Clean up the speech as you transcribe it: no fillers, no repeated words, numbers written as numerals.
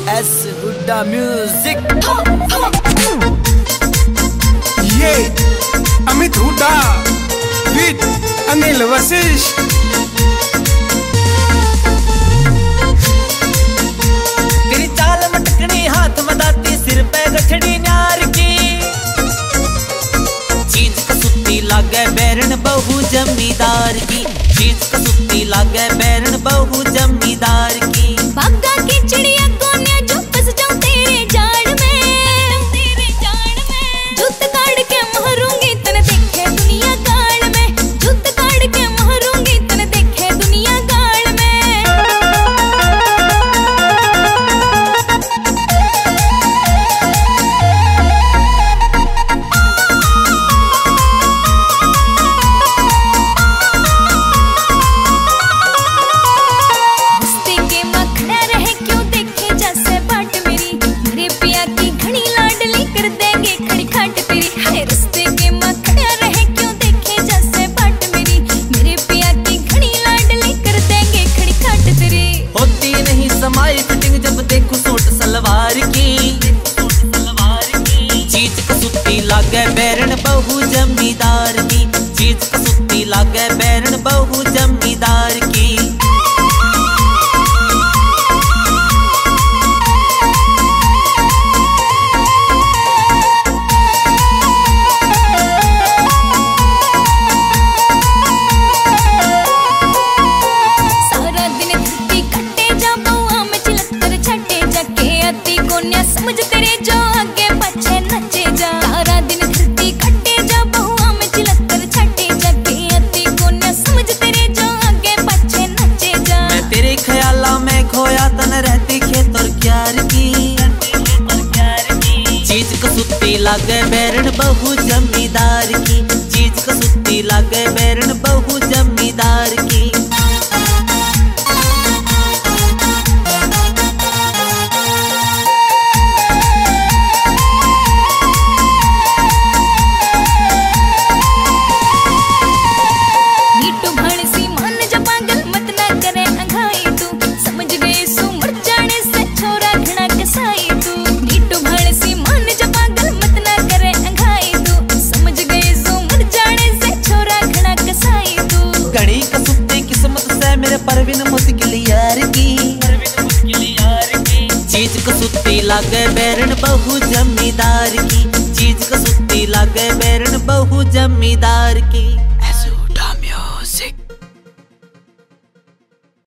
S Hooda music. ये Amit Hooda with Anil Vashisht. तेरी चाल मटकनी हाथ मदाती सिर पे गठड़ी न्यार की, चीज कसूती लागे बैरन बहु जमींदार की, चीज कसूती लागे बैरन बहु जमींदार की। बागा की चिड़िया कोन्या जो फंस जाऊं तेरे जाड़ में, तेरे जाड़ में जूत काट के मारूंगी तने देखे दुनिया गाड़ में, जूत काट के मारूंगी तने देखे दुनिया गाड़ में। हंसते के मखना रहे क्यों देखे जैसे बाट मेरी, मेरे पिया की घड़ी लाडली कर देंगे खड़ी खाट तेरी। हाय रस्ते के मखना रहे क्यों देखे जैसे बाट मेरी, मेरे पिया की घड़ी लाडली कर देंगे खड़ी खाट तेरी। होती नहीं समाई फिटिंग जब देखो सूट सलवार की, चीज कसूती लागे बैरन बहु जमींदार की, चीज कसूती लागे बैरन बहु जमींदार की। सारा दिन धरती कट्टे जा बउआ में चिलकर छटे जाके अति कोन्या समझ तेरे जो आगे पीछे नचे जा। सारा दिन धरती कट्टे जा बउआ में चिलकर छटे जाके अति कोन्या समझ तेरे जो आगे पीछे नचे जा। मैं तेरे ख्याला में खोया तन रहती खेत और क्यार की, चीज कसूती लागे बैरन बहु जमींदार की, चीज कसूती लागे बैरन बहु जमींदार की। नीटू भाणसी मान जा पागल मत ना करे अंघाई तू, समझ गई सो मर जाने से छोरा घना कसाई तू। नीटू भाणसी मान जा पागल मत ना करे अंघाई तू, समझ गई सो मर जाने से छोरा घना कसाई तू। घड़ी कसूती किस्मत से मेरे परवीन मुश्किल यार की, चीज कसूती लागे बैरन बहु जमींदार की, चीज कसूती लागे बैरन बहु जमींदार की।